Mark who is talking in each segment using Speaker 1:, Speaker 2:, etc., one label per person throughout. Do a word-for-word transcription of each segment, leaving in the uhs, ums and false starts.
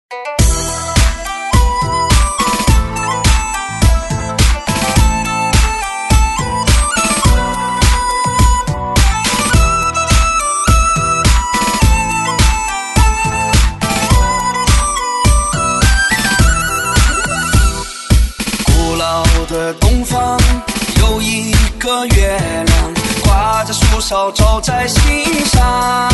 Speaker 1: 的东方有一个月亮，挂在树梢照在心上。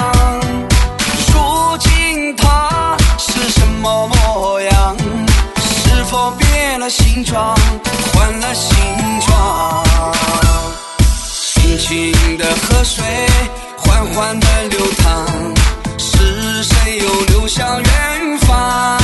Speaker 1: 如今它是什么模样？是否变了形状，换了形状？轻轻的河水缓缓的流淌，是谁又流向远方？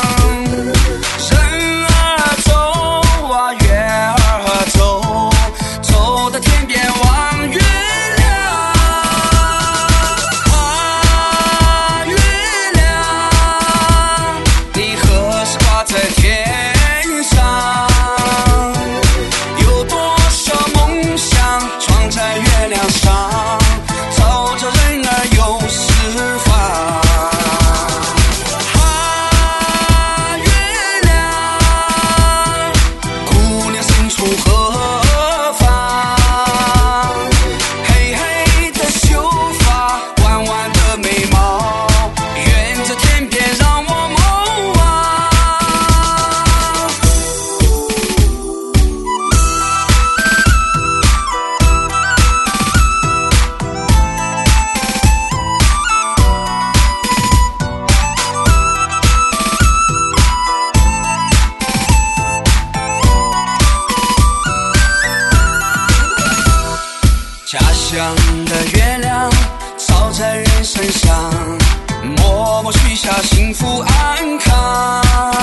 Speaker 1: 家乡的月亮照在人身上，默默许下幸福安康。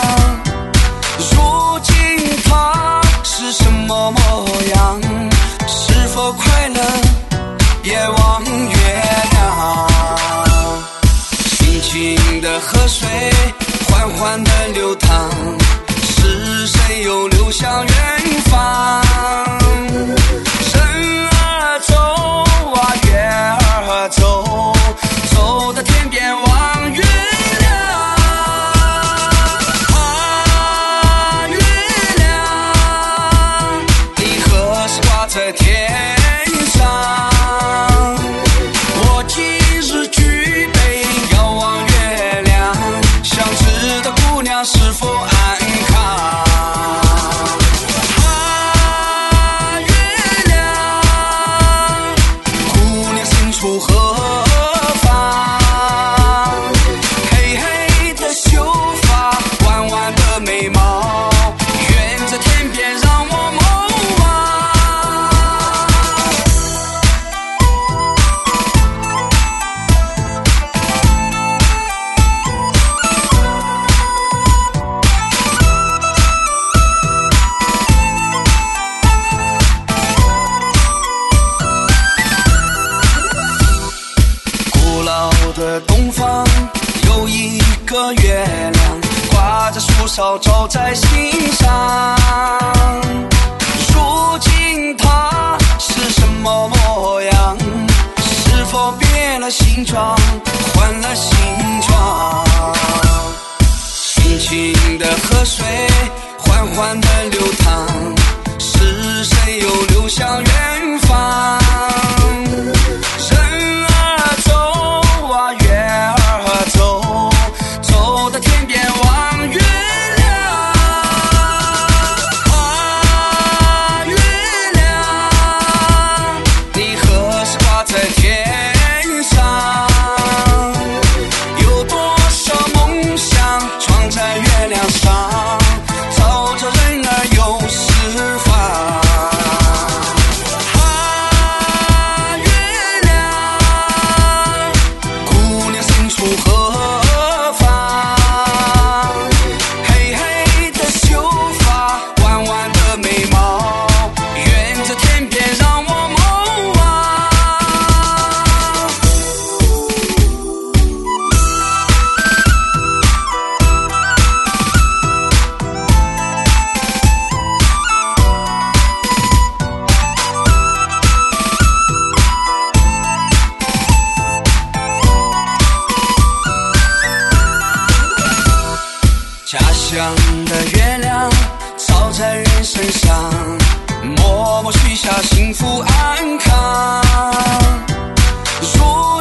Speaker 1: 如今它是什么模样？是否快乐也望月亮？轻轻的河水缓缓的流淌，是谁又流向远方？走啊月儿走，走到天边望月亮。啊月亮，你何时挂在天上？我今日举杯遥望月亮，想知道姑娘是否安康。出何方？黑黑的秀发，弯弯的眉毛，远在天边让我梦的东方有一个月亮，挂在树梢照在心上。如今它是什么模样？是否变了形状，换了形状？轻轻的河水缓缓的流淌，是谁又流向远方？在月亮上，照着人儿家乡的月亮照在人身上，默默许下幸福安康。如